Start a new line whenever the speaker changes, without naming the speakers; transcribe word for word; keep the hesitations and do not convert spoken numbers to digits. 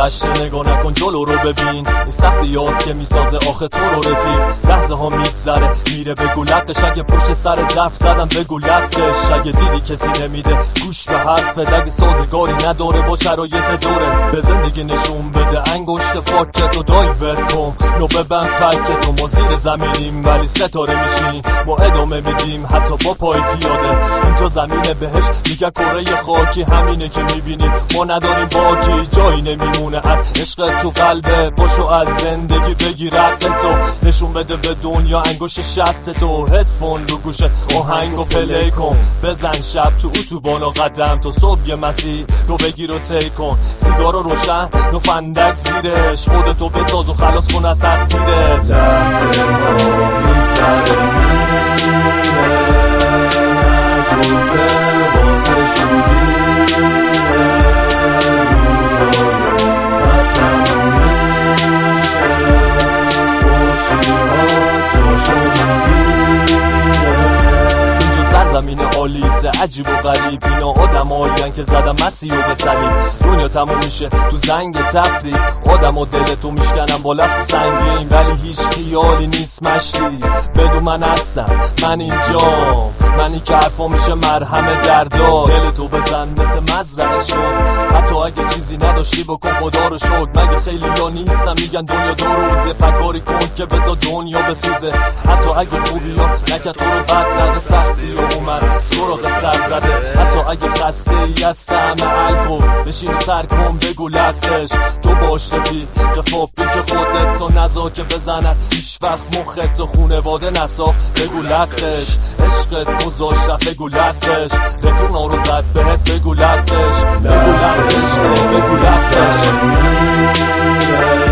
گذشته نگاه نکن، جلو رو ببین. این سختی هاست که میسازه آخه تو رو رفیق. لحظه ها میگذره میره بگو لقش، اگه پشت سر درف زدم بگو لقش. اگه دیدی کسی نمیده گوش به حرفت، اگه سازگاری نداره با شرایط دورت، به زندگی نشون بده انگشت فاکت و دایورت کن. نو ببند فکت و ما زیر زمینیم ولی ستاره میشیم، ما ادامه میدیم حتی با پای پیاده. اینجا زمین بهش میگه کره خاکی، همینه که میبینیم ما نداریم باکی. جایی نمیمونه از عشق تو قلبه، باشو از زندگی بگیر عقلتو، نشون بده به دنیا انگشت شست تو. هدفون رو گوشه آهنگو پلی کن، بزن شب تو اتوبان و قدم تو صبح یه مسیر رو بگیر و طی کن. سیگارو روشن و فندک زیرش، خودتو بساز و خلاص کن از حد گیره.
دسته ها میگذره میره، نگو که واسه شدیره، روزای وطن میشه، خوشی ها جاشو میگیره.
اینجا سرزمین آلیسه عجیب و غریب، اینا آدم هایین که زدن مسیح و به صلیب. دنیا تموم میشه تو زنگ تفریق، آدم و دلتو میشکنم با لفظ سنگین، ولی هیچ خیالی نیست مشتی. بدون من هستم، من اینجا، منی که حرفا میشه مرهم دردا. دلتو بزن مثل مزرعه شد، حتی اگه چیزی نداشتی بکن خدا رو شد. مگه خیلی یا نیستم میگن دنیا دو روزه، فکاری کن که بذار دنیا بسوزه. حتی اگه خوبی ها نکه تو رو بد نده، سختی رو اومد سراغ سر زده. حتی اگه خسته ای از طعم الکل، بشین و سر کن بگو لقش. تو باش رفی قفاپی که خودت تو نزا که بزند هیچ وقت مخت و خونواده نساخ، بگو لقش. عشقت گذاشت رفت بگو لقش، رفیق نارو زد بهت بگو لقش، بگو لقش، بگو لقش.